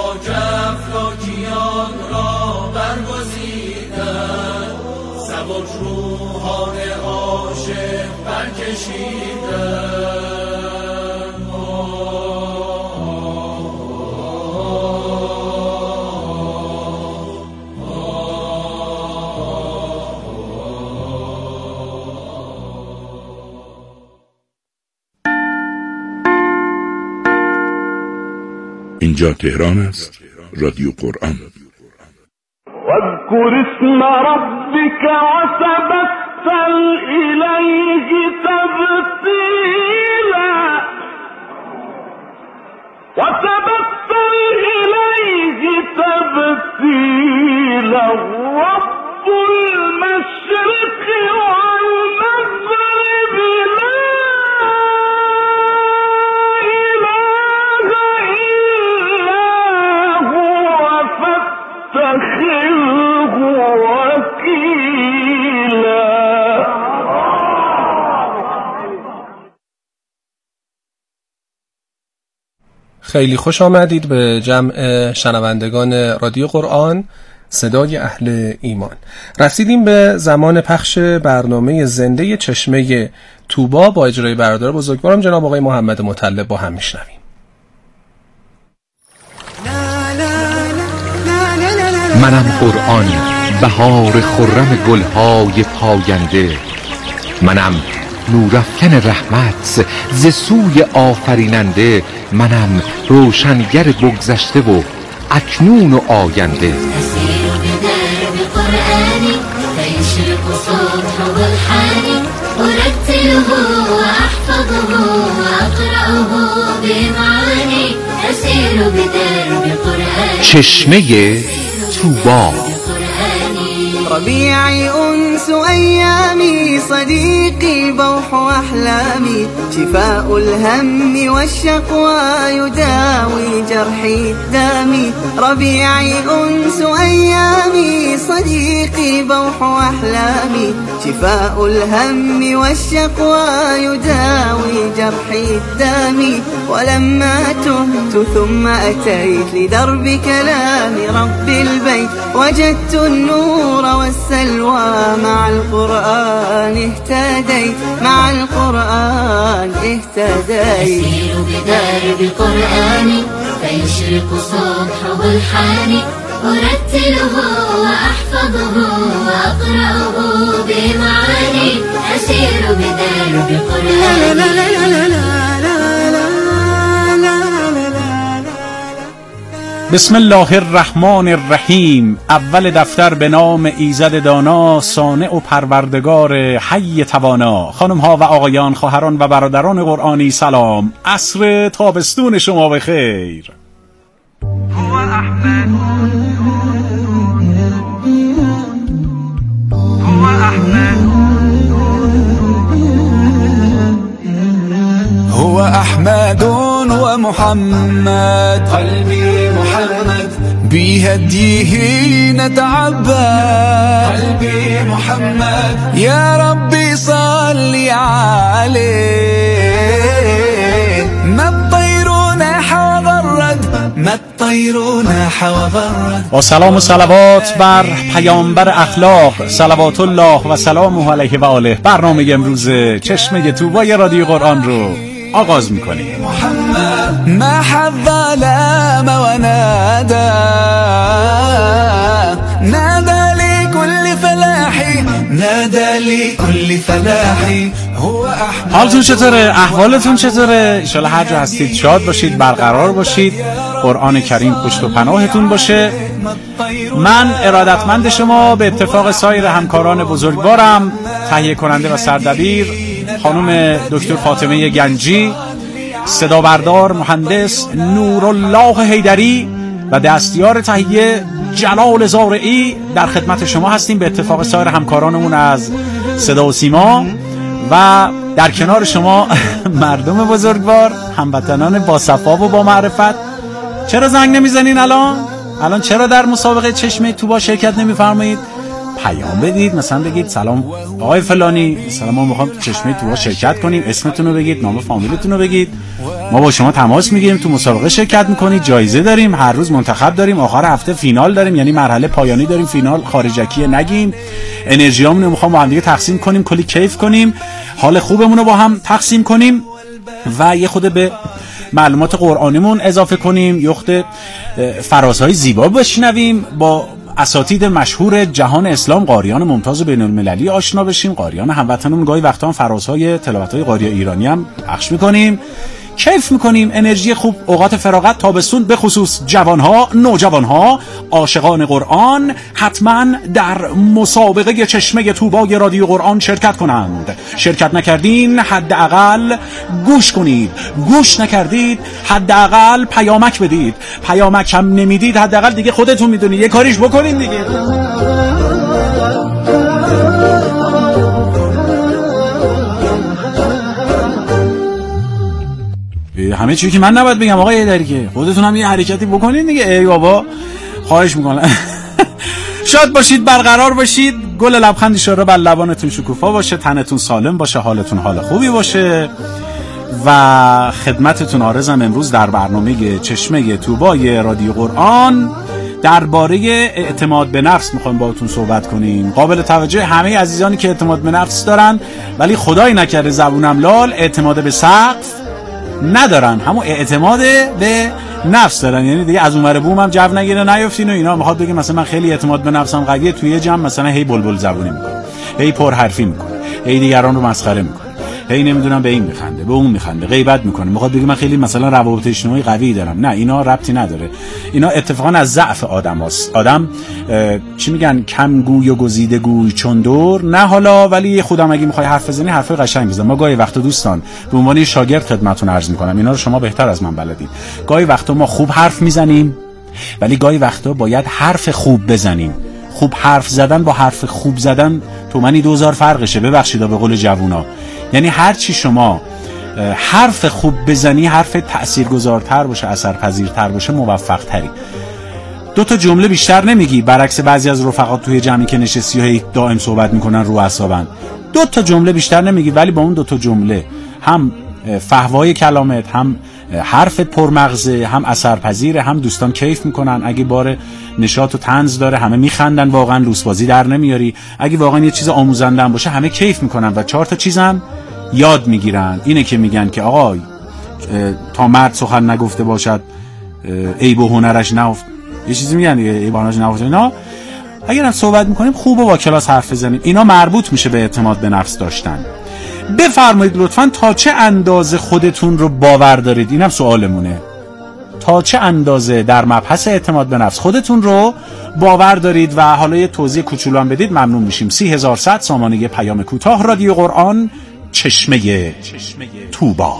خاک افلاکیان را برگزیدن، سبک روحان عاشق برکشیدن. اینجا تهران است، رادیو قرآن. واذكر اسم ربك وتبتل إليه تبتيلا رب المشرق والمغرب لا إله إلا هو فاتخذه وكيلا. خیلی خوش آمدید به جمع شنوندگان رادیو قرآن، صدای اهل ایمان. رسیدیم به زمان پخش برنامه زنده چشمه طوبی با اجرای برادر بزرگوارم جناب آقای محمد مطلب. با هم میشنویم. منم قرآن، بهار خرم گلهای پاینده. منم نورافکن رحمت ز سوی آفریننده. منم روشنگر بگذشته و اکنون و آینده. أسير بدرب قرآني فيشرق صبحه الحاني أرتله وأحفظه وأقرأه بمعاني. أسير بدرب قرآني چشمه طوبی. ربيعي أنس أيامي صديقي بوح أحلامي شفاء الهم والشقوى يداوي جرحي الدامي. ربيعي أنس أيامي صديقي بوح أحلامي شفاء الهم والشقوى يداوي جرحي الدامي. ولما تهت ثم أتيت لدرب كلام رب البيت وجدت النور والسلوى مع القرآن اهتديت مع القرآن اهتديت. أسير بدرب قرآني فيشرق صبحه الحاني أرتله وأحفظه وأقرأه بمعاني. أسير بدرب قرآني. بسم الله الرحمن الرحیم. اول دفتر به نام ایزد دانا، صانع و پروردگار حی توانا. خانم ها و آقایان، خواهران و برادران قرآنی، سلام. عصر تابستون شما بخیر. هو أحمد هو أحمد هو أحمد ومحمد قلبي محمد بهديه نتعبد. قلبي محمد يا ربي صل عليه. ما الطير نحو غرد ما الطير نحو غرد. با سلام و صلوات بر پیامبر اخلاق، صلوات الله و سلامه علیه و آله، برنامه امروز چشمه طوبی رادیو قرآن رو آغاز میکنیم. محمد ما حظ لام ونادى نادى لكل فلاحي نادى لكل فلاحي. هو احمد. حالتون چطوره؟ احوالتون چطوره؟ انشالله هر جا هستید شاد باشید، برقرار باشید، قرآن کریم پشت و پناهتون باشه. من ارادتمند شما به اتفاق سایر همکاران بزرگوارم، تهیه کننده و سردبیر خانم دکتر فاطمه گنجی، صدا بردار مهندس نورالله حیدری و دستیار تهیه جلال زارعی در خدمت شما هستیم به اتفاق سایر همکارانمون از صدا و سیما و در کنار شما مردم بزرگوار، هموطنان با صفا و با معرفت. چرا زنگ نمیزنین الان چرا در مسابقه چشمه طوبی شرکت نمیفرمایید؟ پیام بدید، مثلا بگید سلام آقای فلانی، مثلا ما میخوام تو چشمه توبا شرکت کنیم، اسمتون رو بگید، نام فامیلتون رو بگید، ما با شما تماس میگیریم، تو مسابقه شرکت میکنید، جایزه داریم، هر روز منتخب داریم، آخر هفته فینال داریم، یعنی مرحله پایانی داریم، فینال خارجکی نگیم، انرژیامون رو میخوام با هم دیگه تقسیم کنیم، کلی کیف کنیم، حال خوبمون رو با هم تقسیم کنیم و یه خود به معلومات قرآنیمون اضافه کنیم، یه خود فرازهای زیبا بشنویم، با اساتید مشهور جهان اسلام، قاریان ممتاز بین المللی آشنا بشیم، قاریان هموطنمون. گاهی وقتا هم فرازهای تلاوت‌های قاری ایرانی هم پخش می‌کنیم، کیف می‌کنیم، انرژی خوب. اوقات فراغت تابستون به خصوص جوان‌ها، نوجوان‌ها، عاشقان قرآن حتما در مسابقه چشمه طوبای رادیو قرآن شرکت کنند. شرکت نکردین حداقل گوش کنید، گوش نکردید حداقل پیامک بدید، پیامک هم نمیدید حداقل دیگه خودتون میدونید، یه کاریش بکنین دیگه. همه چیزی که من نباید بگم آقا، یه داری که خودتون هم یه حرکتی بکنین دیگه. ای بابا خواهش میکنم. شاد باشید، برقرار باشید، گل لبخند اشاره بر لبانتون شکوفا باشه، تنتون سالم باشه، حالتون حال خوبی باشه. و خدمتتون عارضم امروز در برنامه چشمه طوبای رادیو قرآن درباره اعتماد به نفس میخوایم باهاتون صحبت کنیم. قابل توجه همه عزیزانی که اعتماد به نفس دارن ولی خدای نکرده زبونم لال اعتماد به سقف ندارن، همون اعتماد به نفس دارن، یعنی دیگه از اونور بوم هم جو نگیره نیافتین و اینا. میخواد بگه مثلا من خیلی اعتماد به نفسم قویه، توی جمع مثلا هی بلبل زبونی میکنه، هی پر حرفی میکنه، هی دیگران رو مسخره میکنه، هی نمیدونم به این میخنده به اون میخنده، غیبت میکنه، میخواد بگه من خیلی مثلا روابط اجتماعی قوی دارم. نه، اینا ربطی نداره، اینا اتفاقا از ضعف آدماست. آدم چی میگن، کم گوی و گزیده گوی چون دور. نه حالا ولی خودم اگه میخوای حرف بزنی حرفای قشنگ بزن. ما گاهی وقتا دوستان به عنوان شاگرد خدمتتون عرض میکنم، اینا رو شما بهتر از من بلدید، گاهی وقتا ما خوب حرف میزنیم ولی گاهی وقتا باید حرف خوب بزنیم. خوب حرف زدن با حرف خوب زدن تومنی 2000 فرقشه، ببخشید به قول جوونا. یعنی هر چی شما حرف خوب بزنی، حرف تأثیرگذارتر باشه، اثرپذیرتر باشه، موفق تری. 2 تا جمله بیشتر نمیگی، برعکس بعضی از رفقات توی جمعی که نشستی و هی دائم صحبت میکنن رو اعصابن. 2 تا جمله بیشتر نمیگی ولی با اون 2 تا جمله هم فحوای کلامت، هم حرفت پرمغزه، هم اثرپذیره، هم دوستان کیف میکنن. اگه بار نشاط و طنز داره همه میخندن، واقعا لوسبازی در نمیاری. اگه واقعا یه چیز آموزنده هم باشه همه کیف میکنن و 4 تا چیزم یاد میگیرن. اینه که میگن که آقا تا مرد سخن نگفته باشد عیب و هنرش نهفت، یه چیزی میگن دیگه، عیب و هنرش نهفت. اینا اگر هم صحبت میکنیم خوبه با کلاس حرف بزنیم. اینا مربوط میشه به اعتماد به نفس داشتن. بفرمایید لطفاً تا چه اندازه خودتون رو باور دارید، اینم سوالمونه. تا چه اندازه در مبحث اعتماد به نفس خودتون رو باور دارید و حالا یه توضیح کوچولو هم بدید ممنون میشیم. 30100 سامانه پیام کوتاه رادیو قرآن چشمه طوبا.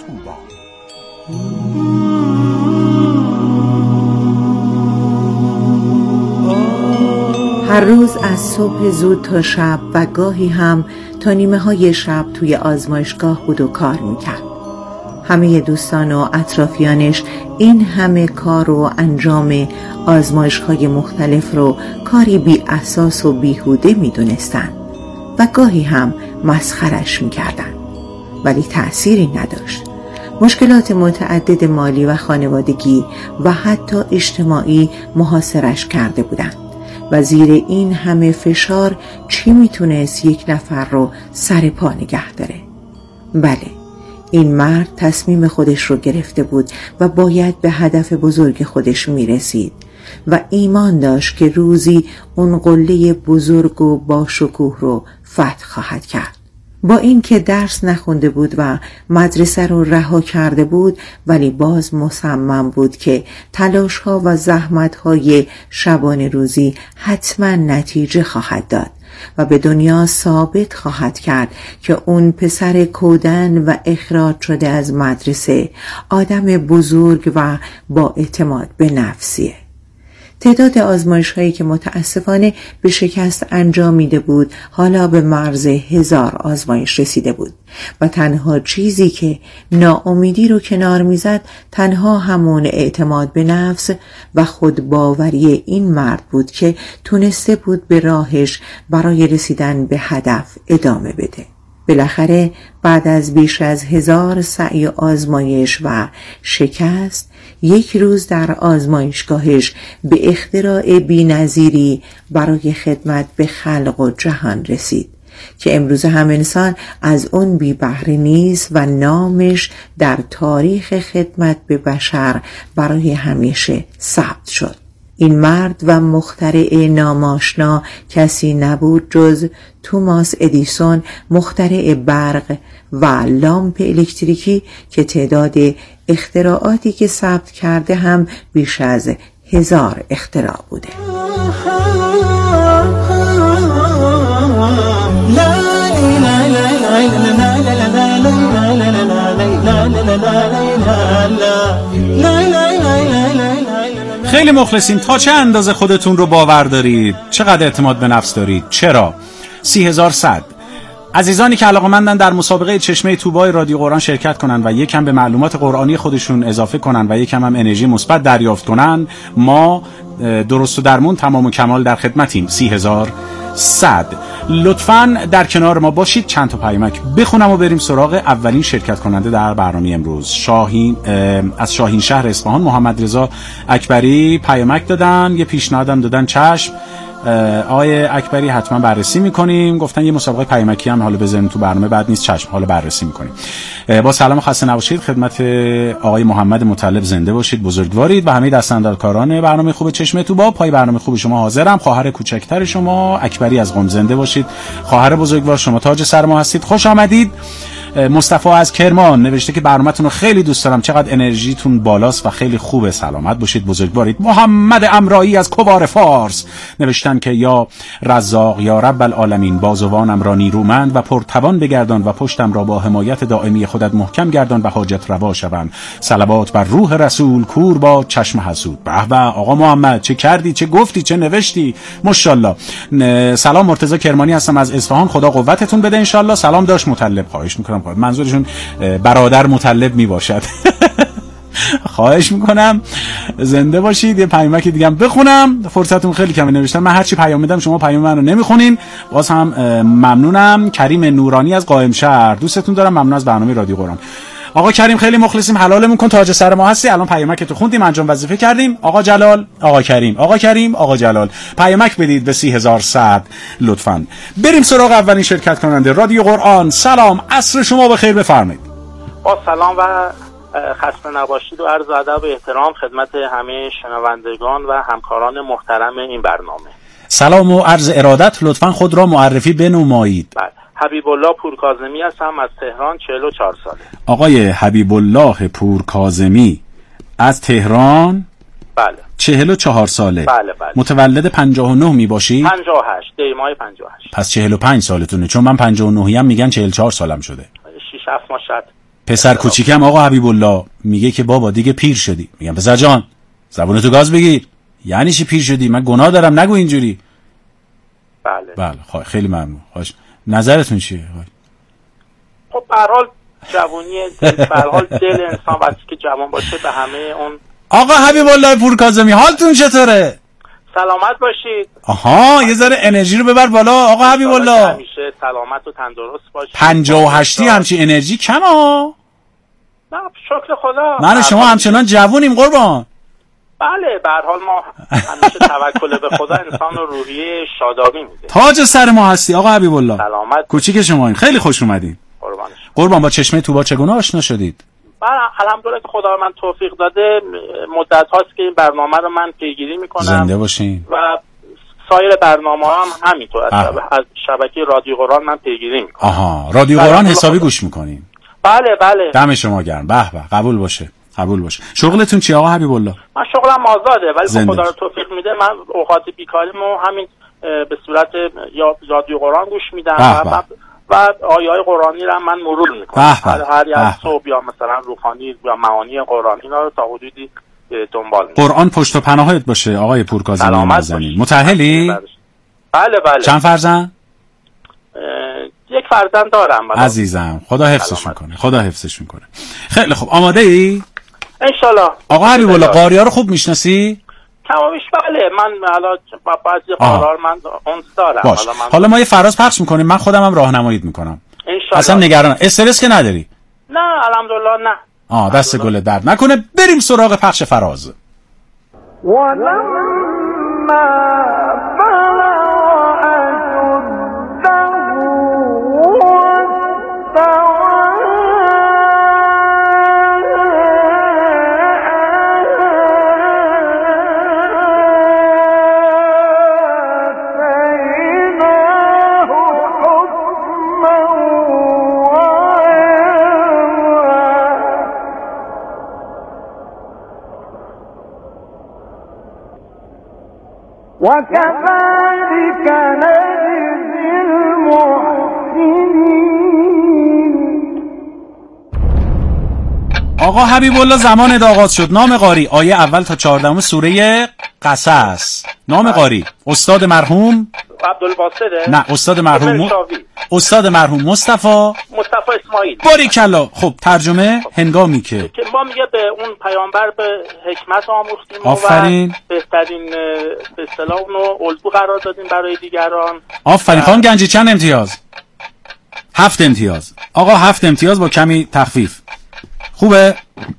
هر روز از صبح زود تا شب و گاهی هم تا نیمه های شب توی آزمایشگاه بود و کار میکرد. همه دوستان و اطرافیانش این همه کار و انجام آزمایش‌های مختلف رو کاری بی اساس و بیهوده میدونستن و گاهی هم مسخرش میکردن، ولی تأثیری نداشت. مشکلات متعدد مالی و خانوادگی و حتی اجتماعی محاصرش کرده بودند و زیر این همه فشار چی میتونست یک نفر رو سر پا نگه داره؟ بله، این مرد تصمیم خودش رو گرفته بود و باید به هدف بزرگ خودش میرسید و ایمان داشت که روزی اون قله بزرگ و با شکوه رو فتح خواهد کرد. با این که درس نخونده بود و مدرسه رو رها کرده بود، ولی باز مصمم بود که تلاش‌ها و زحمت‌های شبانه روزی حتما نتیجه خواهد داد و به دنیا ثابت خواهد کرد که اون پسر کودن و اخراج شده از مدرسه آدم بزرگ و با اعتماد به نفسیه. تعداد آزمایش‌هایی که متاسفانه به شکست انجامیده بود حالا به مرز 1000 آزمایش رسیده بود و تنها چیزی که ناامیدی رو کنار میزد تنها همون اعتماد به نفس و خودباوری این مرد بود که تونسته بود به راهش برای رسیدن به هدف ادامه بده. بالاخره بعد از بیش از 1000 سعی آزمایش و شکست، یک روز در آزمایشگاهش به اختراع بی‌نظیری برای خدمت به خلق و جهان رسید که امروز هم انسان از اون بی بهره نیست و نامش در تاریخ خدمت به بشر برای همیشه ثبت شد. این مرد و مخترع ناماشنا کسی نبود جز توماس ادیسون، مخترع برق و لامپ الکتریکی که تعداد اختراعاتی که ثبت کرده هم بیش از 1000 اختراع بوده. خیلی مخلصیم. تا چه اندازه خودتون رو باور دارید؟ چقدر اعتماد به نفس دارید؟ چرا؟ 30100 عزیزانی که علاقه‌مندن در مسابقه چشمه طوبای رادیو قرآن شرکت کنن و یکم به معلومات قرآنی خودشون اضافه کنن و یکم هم انرژی مثبت دریافت کنن، ما درست و درمون تمام و کمال در خدمتیم. 30100 لطفاً در کنار ما باشید. چند تا پیامک بخونم و بریم سراغ اولین شرکت کننده در برنامه امروز. از شاهین شهر اصفهان محمد رضا اکبری پیامک دادن، یه پیشنهادم دادن، چشم آقای اکبری حتما بررسی میکنیم. گفتن یه مسابقه پیامکی هم حالا بزنیم تو برنامه، بعد نیست، چشم حالا بررسی میکنیم. با سلام خسته نباشید خدمت آقای محمد مطلب، زنده باشید، بزرگوارید و همه دستاندرکاران برنامه خوب چشمه تو با پای برنامه خوب شما حاضرم. خواهر کوچکتر شما اکبری از قم، زنده باشید خواهر بزرگوار، شما تاج سر ما هستید، خوش آمدید. مصطفی از کرمان نوشته که برنامه‌تون رو خیلی دوست دارم، چقدر انرژیتون بالاست و خیلی خوبه، سلامت باشید، بزرگوارید. محمد امرایی از کوبار فارس نوشتن که یا رزاق یا رب العالمین، بازوانم را نیرومند و پرتوان بگردان و پشتم را با حمایت دائمی خودت محکم گردان و حاجت روا شوند. صلوات بر روح رسول، کور با چشم حسود. به به آقا محمد، چه کردی، چه گفتی، چه نوشتی، ماشاءالله. سلام، مرتضی کرمانی هستم از اصفهان، خدا قوتتون بده ان شاء الله. سلام داش مطلب، خواهش میکنم، منظورشون برادر مطلب می باشد. خواهش میکنم زنده باشید. یه پیامک دیگه هم بخونم، فرصتون خیلی کمه نوشتن، من هرچی پیام میدم شما پیام منو نمیخونین، باز هم ممنونم. کریم نورانی از قائم شهر، دوستتون دارم، ممنون از برنامه رادیو قرآن. آقا کریم خیلی مخلصیم، حلالمون کن، تاج سر ما هستی. الان پیامک تو خوندیم، انجام وظیفه کردیم. آقا جلال، آقا کریم، آقا کریم، آقا جلال، پیامک بدید به 30100 لطفاً. بریم سراغ اولین شرکت کننده رادیو قرآن. سلام، عصر شما بخیر، بفرمایید. با سلام و خسته نباشید و عرض ادب و احترام خدمت همه شنوندگان و همکاران محترم این برنامه. سلام و عرض ارادت، لطفاً خود را معرفی بنمایید. بله، حبیب الله پورکاظمی هستم از تهران، 44 ساله. آقای حبیب الله پورکاظمی از تهران، بله. 44 ساله. بله بله. متولد 59 می باشی؟ 58 دی ماه 58. پس 45 سالتونه، چون من 59 ام میگن 44 سالم شده. 6 7 ماه شد. پسر کوچیکم آقا حبیب الله میگه که بابا دیگه پیر شدی. میگم پسر جان زبونتو گاز بگیر، یعنی چی پیر شدی؟ من گناه دارم، نگو اینجوری. بله بله خیلی ممنون. نظرتون چیه؟ خب به هر حال جوونی، به هر حال دل انسان وقتی که جوان باشه به همه اون. آقا حبیب الله پورکاظمی حالتون چطوره؟ سلامت باشید. آها یه ذره انرژی رو ببر بالا آقا حبیب الله. همیشه سلامت و تندرست باشید. 58 همچی انرژی کم ها؟ نه شکر خدا. من و شما همچنان جوونیم قربان. بله به هر حال ما همیشه توکل به خدا انسان رو روحیه شادابی میده. تاج سر ما هستی آقا حبیب الله. سلامت. کوچیک شما این خیلی خوش اومدین. قربان با چشمه طوبا چگونه آشنا شدید؟ من الحمدلله که خدا من توفیق داده مدت هاست که این برنامه رو من پیگیری میکنم. زنده باشین. و سایر برنامه هم همینطور از شبکه رادیو قرآن من پیگیری میکنم. آها رادیو قرآن حسابی گوش میکنین؟ بله بله. دم شما گرم. به به قبول باشه. قبول باشه. شغلتون چی آقا حبیب الله؟ من شغلم آزاده ولی خدا رو توفیق میده من اوقات بیکاریمو همین به صورت یا رادیو قرآن گوش میدم و آیه‌های قرآنی رو من مرور میکنم. هر صبح یا مثلا روحانی یا معانی قرآن اینا رو تا حدودی دنبال میشه. قرآن پشت و پناهت باشه آقای پورکاظمی نازنین. متأهلی؟ بله. چند فرزند؟ یک فرزند دارم. عزیزم خدا حفظش میکنه. خدا حفظش میکنه. خیلی خوب، آماده ای؟ انشالله. آقا حبیب الله قاری‌ها رو خوب میشناسی؟ کمابیش بله. من حالا بعضی قرار من اونس دارم. حالا ما یه فراز پخش میکنیم، من خودم هم راهنماییت میکنم. انشالله. اصلا نگران استرس که نداری؟ نه الحمدلله نه. دست گل درد نکنه. بریم سراغ پخش فراز. وكذلك نجزي المحسنين. آقا حبیب الله زمان آغاز شد. نام قاری آیه اول تا 14 سوره قصص. نام قاری استاد مرحوم عبدالباسطه؟ نه استاد مرحوم مصطفی اسماعیل. باریکلا. خب ترجمه هنگامی که ما میگه به اون پیامبر به حکمت آموختیم آفرین. و بهترین به اصطلاح اونو الگو قرار دادیم برای دیگران. آفرین. خانم گنجی چند امتیاز؟ 7 امتیاز. آقا 7 امتیاز با کمی تخفیف. خوبه؟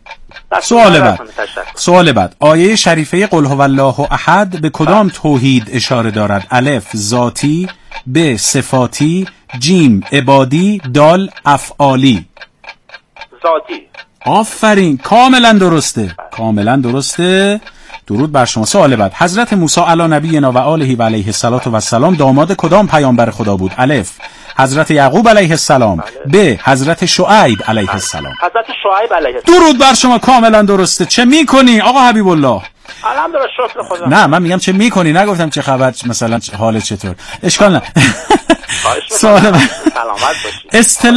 سوال بعد آیه شریفه قل هو الله احد به کدام توحید اشاره دارد؟ الف ذاتی، ب صفاتی، جیم عبادی، دال افعالی. ذاتی. آفرین، کاملا درسته. درود بر شما. سوال بعد حضرت موسی علی نبینا و آله و علیه السلام داماد کدام پیامبر خدا بود؟ الف حضرت یعقوب علیه السلام، ب حضرت شعیب علیه السلام. حضرت شعیب علیه السلام. درود بر شما، کاملا درسته. چه میکنی آقا حبیب الله؟ الحمدلله شکر خدا. نه من میگم چه میکنی، نگفتم چه خبر، مثلا حالت چطور. اشکال نه. سوال سلامت باشی.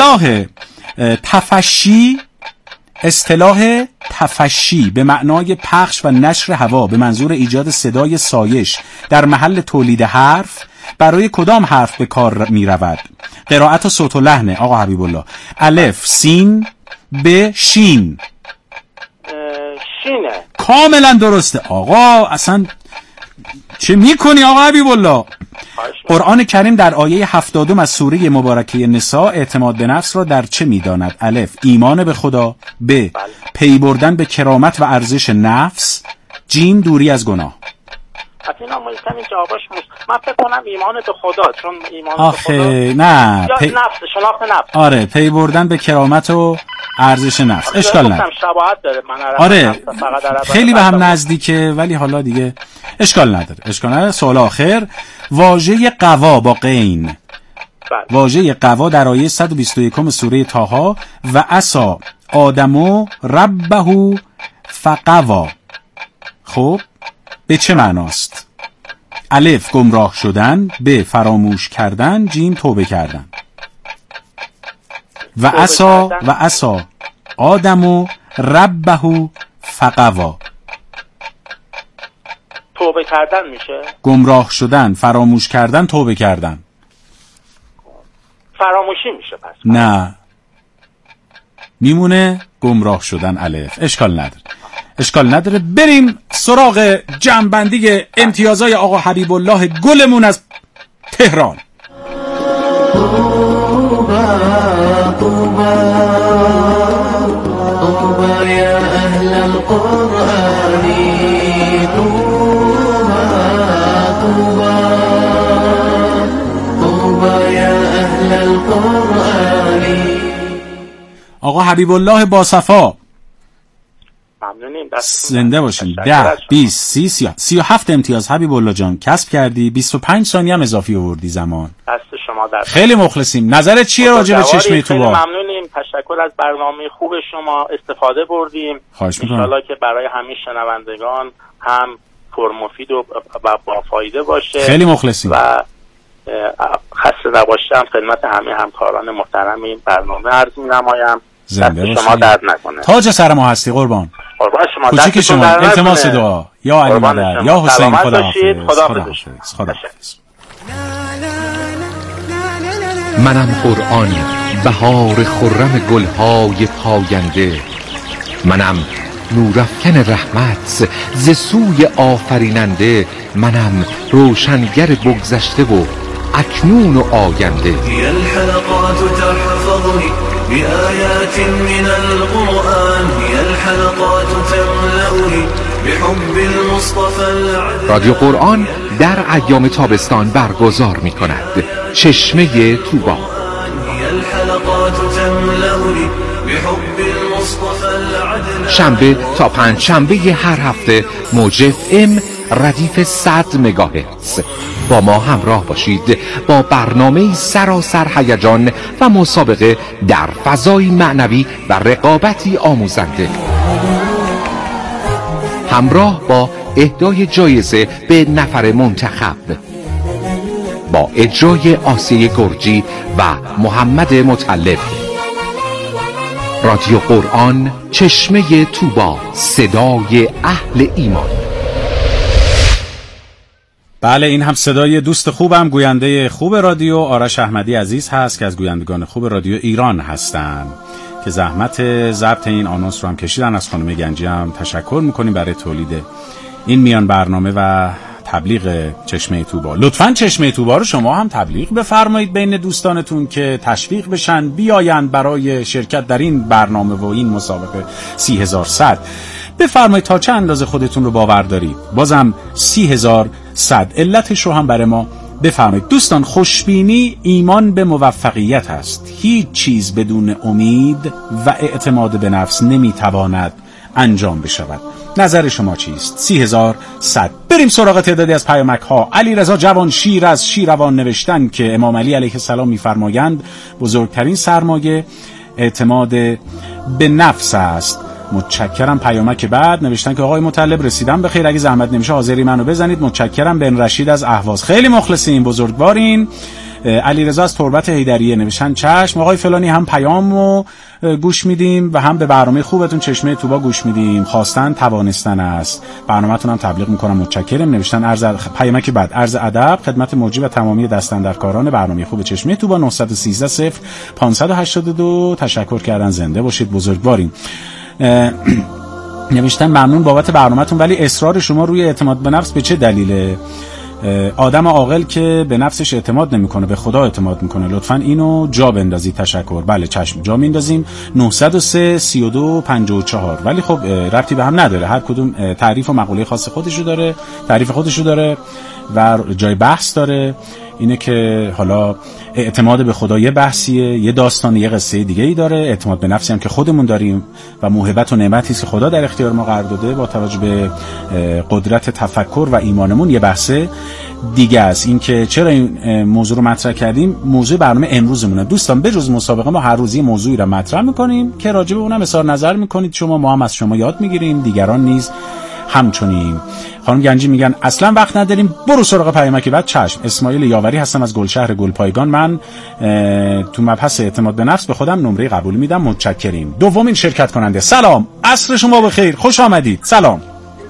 اصطلاح تفشی به معنای پخش و نشر هوا به منظور ایجاد صدای سایش در محل تولید حرف برای کدام حرف به کار می رود؟ قرائت و صوت و لحن آقا حبیب الله. الف سین، ب شین. شینه. کاملا درسته. آقا اصلا چه میکنی آقا حبیب الله؟ قرآن کریم در آیه 70 از سوره مبارکه نساء اعتماد به نفس را در چه میداند؟ الف ایمان به خدا، ب پی بردن به کرامت و ارزش نفس، جیم دوری از گناه. اینا این جوابش من فکر کنم ایمان به خدا، چون ایمان به خدا نه نفس، شناخت نفس. آره پی بردن به کرامت و ارزش نفس. اشکال نداره. شباهت داره. من آره خیلی به هم نزدیکه ولی حالا دیگه اشکال نداره. سوال آخر واژه قوا با قین. واژه قوا در آیه 121 سوره طه و عصا آدمو ربه فقوا. خب به چه معناست؟ الف گمراه شدن، ب فراموش کردن، جیم توبه کردن. و عصا آدمو ربه فقوا. توبه کردن میشه؟ گمراه شدن، فراموش کردن، توبه کردن. فراموشی میشه پس؟ نه میمونه گمراه شدن الف. اشکال نداره. بریم سراغ جمع‌بندی امتیازهای آقا حبیب الله گلمون از تهران. طوبى يا أهل القرآن طوبى يا أهل القرآن. آقا حبیب الله با صفا ممنونیم. زنده باشین. 10 20 30 37 امتیاز حبیب الله جان کسب کردی. 25 ثانیه هم اضافی آوردی زمان. دست شما در خیلی مخلصیم. نظرت چیه راجع به چشمه طوبا؟ ممنونیم. تشکر از برنامه خوب شما. استفاده بردیم. خواهش می‌کنم. ان شاءالله که برای همه شنوندگان هم پرمفید و با فایده باشه. خیلی مخلصیم. و خسته نباشم. خدمت همه همکاران محترم این برنامه عرض می‌نمایم. زنده شما درد نکنه. تاج سر ما هستی قربان. قربان شما. کوچیک شما. التماس دعا. یا علی مادر یا حسین. خداحافظ. منم قرآن، بهار خرم گلهای پاینده. منم نورافکن رحمت ز سوی آفریننده. منم روشنگر بگذشته و اکنون و آینده. الحلقات تحفظني بآيات من القرآن. الحلقات تملأني بحب المصطفى العدل. رادیو قرآن در ایام تابستان برگزار می کند چشمه طوبا. الحلقات تملأني بحب المصطفى العدل. شنبه تا پنجشنبه هر هفته موج FM ردیف 100 مگاهرتز. با ما همراه باشید با برنامه سراسر هیجان و مسابقه در فضای معنوی و رقابتی آموزنده، همراه با اهدای جایزه به نفر منتخب، با اجرای آسیه گرجی و محمد مطلب. رادیو قرآن، چشمه طوبا، صدای اهل ایمان. بله، این هم صدای دوست خوبم، گوینده خوب رادیو آرش احمدی عزیز هست که از گویندگان خوب رادیو ایران هستن که زحمت ضبط این آنونس رو هم کشیدن. از خانم گنجی هم تشکر میکنیم برای تولید این میان برنامه و تبلیغ چشمه طوبا. لطفاً چشمه طوبا رو شما هم تبلیغ بفرمایید بین دوستانتون که تشویق بشن بیایند برای شرکت در این برنامه و این مسابقه 30,100. بفرمایید تا چه اندازه خودتون رو باور دارید. بازم 30,100. علتش رو هم برای ما بفرمایید. دوستان، خوشبینی ایمان به موفقیت است. هیچ چیز بدون امید و اعتماد به نفس نمیتواند انجام بشود. نظر شما چیست؟ 30,100. بریم سراغ تعدادی از پیامک ها. علیرضا جوانشیر از شیروان نوشتن که امام علی علیه السلام میفرمایند بزرگترین سرمایه اعتماد به نفس است. متشکرم. پیامک بعد نوشتن که آقای مطلب رسیدم بخیر، اگه زحمت نمیشه حاضری منو بزنید. متشکرم. بن رشید از اهواز، خیلی مخلصین، بزرگوارین. علیرضا از تربت حیدریه نوشتن چشم آقای فلانی، هم پیامو گوش میدیم و هم به برنامه خوبتون چشمه طوبا گوش میدیم. خواستن توانستن است. برنامه‌تون هم تبلیغ میکنم. متشکرم. نوشتن پیامک بعد عرض ادب خدمت موجی و تمامی دستاندرکاران برنامه خوب چشمه طوبا. 913 0582 تشکر کردن. زنده باشید، بزرگوارین. نوشتن ممنون بابت برنامه‌تون، ولی اصرار شما روی اعتماد به نفس به چه دلیله؟ آدم عاقل که به نفسش اعتماد نمیکنه به خدا اعتماد میکنه. لطفاً اینو جا بندازید. تشکر. بله چشم، جا میندازیم. 903 32 54. ولی خب ربطی به هم نداره، هر کدوم تعریف و مقوله خاص خودشو داره، تعریف خودشو داره و جای بحث داره. اینه که حالا اعتماد به خدا یه بحثیه، یه داستان، یه قصه دیگه ای داره. اعتماد به نفسی هم که خودمون داریم و موهبت و نعمتی است که خدا در اختیار ما قرار داده با توجه به قدرت تفکر و ایمانمون یه بحث دیگه است. این که چرا این موضوع رو مطرح کردیم، موضوع برنامه امروزمونه. دوستان بجز مسابقه ما هر روز یه موضوعی رو مطرح می‌کنیم که راجع به اونم اظهار نظر می‌کنید شما، ما هم از شما یاد می‌گیریم، دیگران نیز همچنین. خانم گنجی میگن اصلا وقت نداریم، برو سراغ پیامک بعد. چشم. اسماعیل یاوری هستم از گلشهر گلپایگان. من تو مبحث اعتماد به نفس به خودم نمره قبول میدم. متشکریم. دومین شرکت کننده، سلام، عصر شما بخیر، خوش آمدید. سلام.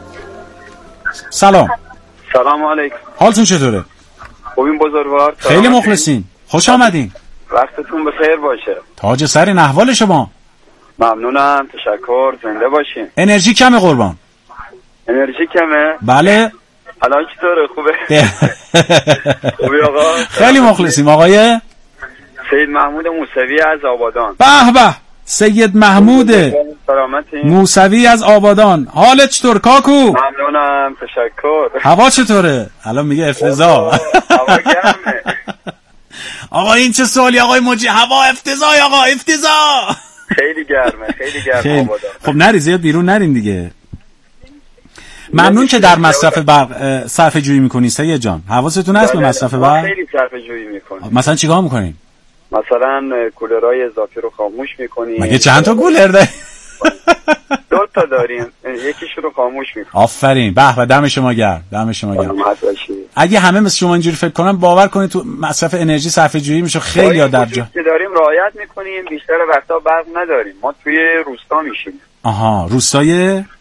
سلام. سلام علیکم. حالتون چطوره؟ خوبین بزرگوار؟ خیلی مخلصین. خوش آمدین. وقتتون بخیر باشه. تاج سرین. احوال شما؟ ممنونم، تشکر. زنده باشین. انرژی کمه قربان. انرژی کمه؟ بله. الان چطوره؟ خوبه؟ خوبی آقا؟ خیلی مخلصیم. آقای سید محمود موسوی از آبادان. به به، سید محمود موسوی از آبادان. حالت چطور کاکو؟ ممنونم، تشکر. هوا چطوره؟ الان میگه افتضاح. هوا گرمه. آقا این چه سوالی آقای موجی؟ هوا افتضاح آقا، افتضاح. خیلی گرمه، خیلی گرمه آبادان. خب نری زیاد بیرون نرین دیگه. ممنون که در مصرف برق صرفه جویی میکنین سید جان. حواستون هست به مصرف برق؟ خیلی صرفه جویی میکنیم. مثلا چیکار میکنین؟ مثلا کولرهای اضافی رو خاموش میکنیم. مگه چند تا کولر دارین؟ 2 تا داریم، یکیشو رو خاموش میکنیم. آفرین. به به، دم شما گرم، دم شما گرم. اگه همه مثل شما اینجوری فکر کنن باور کنید تو مصرف انرژی صرفه جویی میشه خیلی در جا. که داریم رعایت میکنیم، بیشتر وقتا برق نداریم. ما توی روستا میشیم. آها، روستای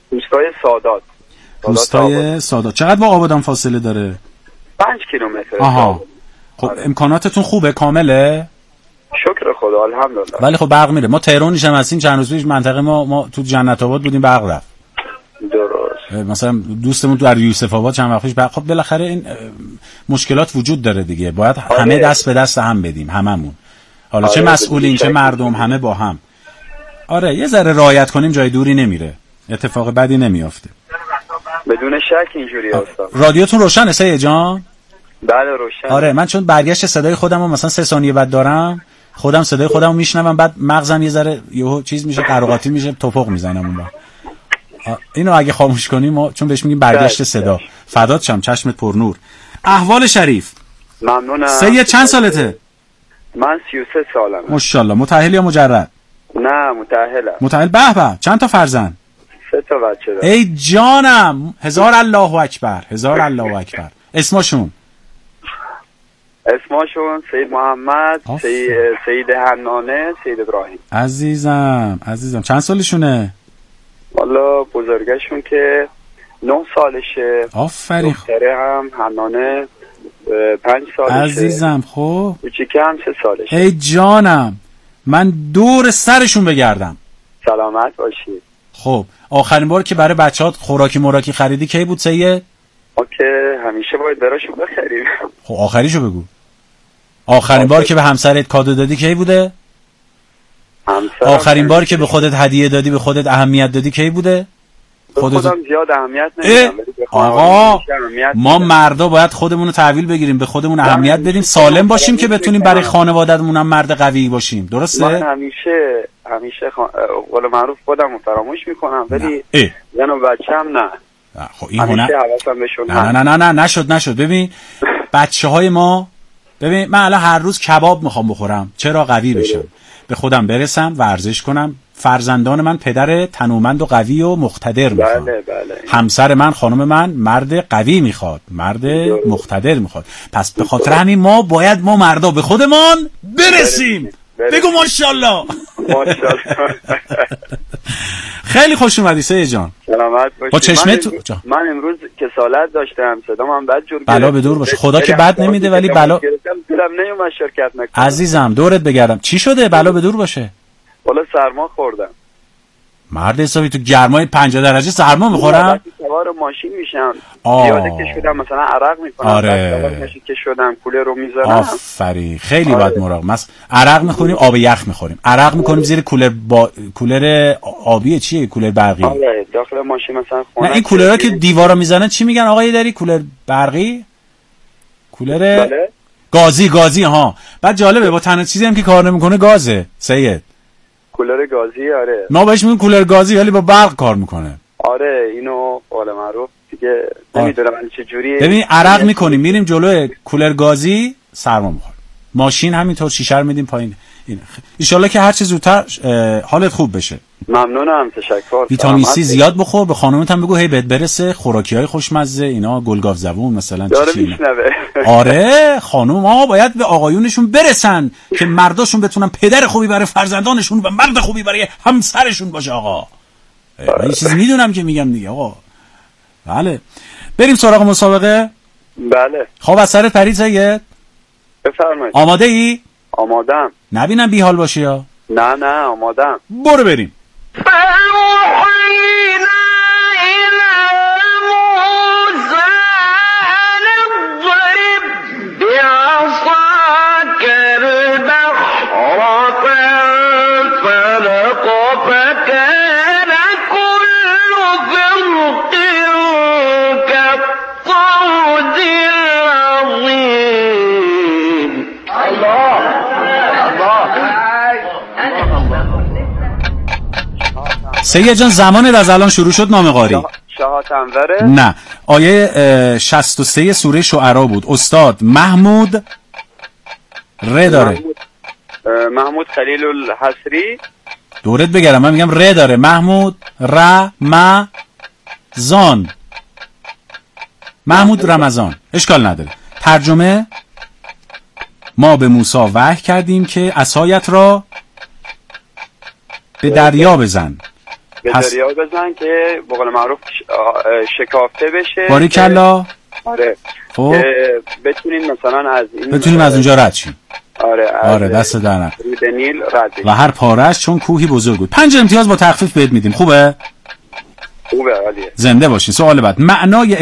روستای سادات. روستای سادات. چقدر با آبادان فاصله داره؟ 5 کیلومتر. آها. خب امکاناتتون خوبه، کامله؟ شکر خدا الحمدلله. ولی خب برق میره. ما تهرانیش هم هستیم، چند روز پیش منطقه ما تو جنت آباد بودیم برق رفت. درست. مثلا دوستمون تو یوسف آباد چند وقت پیش خب بالاخره این مشکلات وجود داره دیگه، باید همه دست به دست هم بدیم، هممون. حالا چه مسئولین چه مردم، همه با هم. آره یه ذره رعایت کنیم جای دوری نمیره، اتفاق بدی نمیافته. بدون شک اینجوری استاد. رادیوتون روشنه سید جان؟ بله روشن. آره من چون برگشت صدای خودمو مثلا 3 ثانیه بعد دارم، خودم صدای خودمو میشنوم، بعد مغزم یه ذره یهو چیز میشه، قراقاتی میشه، توپق میزنم اون وقت. اینو اگه خاموش کنیم ما چون بهش میگیم برگشت صدا. فدات شم، چشمت پرنور. احوال شریف؟ ممنونم. سید چند سالته؟ من 33 سالمه. ماشاءالله. متأهل یا مجرد؟ نه متأهلم. متأهل. به به. چند تا فرزند؟ 3 تا بچه دارم. ای جانم، هزار الله اکبر، هزار الله اکبر. اسمشون سید محمد، سید حنانه، سید ابراهیم. عزیزم چند سالشونه؟ والا بزرگشون که 9 سالشه. آفرین. دختره هم حنانه 5 سالشه. عزیزم خب. کوچیکه هم 3 سالشه. ای جانم، من دور سرشون بگردم. سلامت باشید. خب آخرین بار که برای بچه‌هات خوراکی خریدی کی بود سید؟ ما که همیشه باید براشون بخریم. خب آخریشو بگو. آخرین بار که به همسرت کادو دادی کی بوده؟ آخرین بار که به خودت هدیه دادی، به خودت اهمیت دادی کی بوده؟ خودم زیاد اهمیت نمیدم. آقا ما مردا باید خودمون رو تحویل بگیریم، به خودمون اهمیت بدیم، سالم باشیم که بتونیم برای خانواده‌مون هم مرد قوی باشیم. درسته؟ من همیشه قول معروف خودم رو فراموش میکنم، ولی زن و بچه‌م نه. خب این هنر نه نشد. ببین بچه‌های ما، ببین من الان هر روز کباب میخوام بخورم، چرا؟ قوی بشم، به خودم برسم، ورزش کنم. فرزندان من پدر تنومند و قوی و مقتدر میخواد. بله. همسر من، خانم من مرد قوی میخواد، مرد مقتدر میخواد. پس به خاطر همین ما باید مردا به خودمان برسیم. بگو ماشاءالله. خیلی خوش اومدی سید جان. سلامت باشی. با چشمت من امروز کسالت داشتم، صدام هم بد جور بلا به دور باشه. خدا که بد نمیده ولی بلا. دلم نمیومد شرکت نکنم. عزیزم دورت بگردم. چی شده؟ بلا به دور باشه. والا سرما خوردم. مرد حسابی تو گرمای 50 درجه سرما میخورم؟ سوار ماشین میشم. پیاده که شدم مثلا عرق میکنم. آره. ماشین که شدم کولر رو میذارم. آفرین. خیلی باید مراقب. عرق میخوریم، آب یخ میخوریم. عرق میکنیم زیر کولر آبی چیه؟ کولر برقی. آره داخل ماشین مثلا خونه. نه این کولرها که دیوارا میزنن چی میگن آقای داری؟ کولر برقی؟ کولر گازی ها. بعد جالبه با تنها چیزی هم که کار نمیکنه گازه سید. کولر گازی. آره ما بهش میگیم کولر گازی ولی با برق کار میکنه. آره اینو قول معروف دیگه نمیدونم چه جوریه. ببین عرق میکنیم میریم جلوی کولر گازی سرما میخوریم. ماشین همینطور شیشه رو میدیم پایین. ان شاءالله که هر چه زودتر حالت خوب بشه. ممنونم، تشکر. ویتامین سی زیاد بخور، به خانومت هم بگو هی بهت برسه خوراکیای خوشمزه اینا، گلگاو زبون مثلا چی. آره خانوم ها باید به آقایونشون برسن که مرداشون بتونن پدر خوبی برای فرزندانشون و مرد خوبی برای همسرشون باشه. آقا من یه چیزی میدونم که میگم دیگه آقا. بله بریم سراغ مسابقه. بله خب از سرت پرید سید؟ بفرمایید. آماده ای؟ آمادم. نبینم بی حال باشی یا؟ نه آمادم. برو بریم. سید جان زمان از الان شروع شد نام قاری. شهات انوره؟ نه آیه 63 سوره شعرا بود. استاد محمود ر داره. محمود خلیل الحصری. دورت بگرم من میگم ر داره. محمود رمضان. محمود رمضان. اشکال نداره. ترجمه: ما به موسی وحی کردیم که عصایت را به دریا بزن. به دریا بزن که به قول معروف شکافته بشه. باریکلا. آره. خب بتونیم مثلا از این بتونیم از اونجا رد شیم. آره دست در نکنه. رود نیل رد بشیم. و هر پارهش چون کوهی بزرگ بود. 5 امتیاز با تخفیف بهت میدیم. خوبه عالیه. زنده باشین. سوال بعد، معنای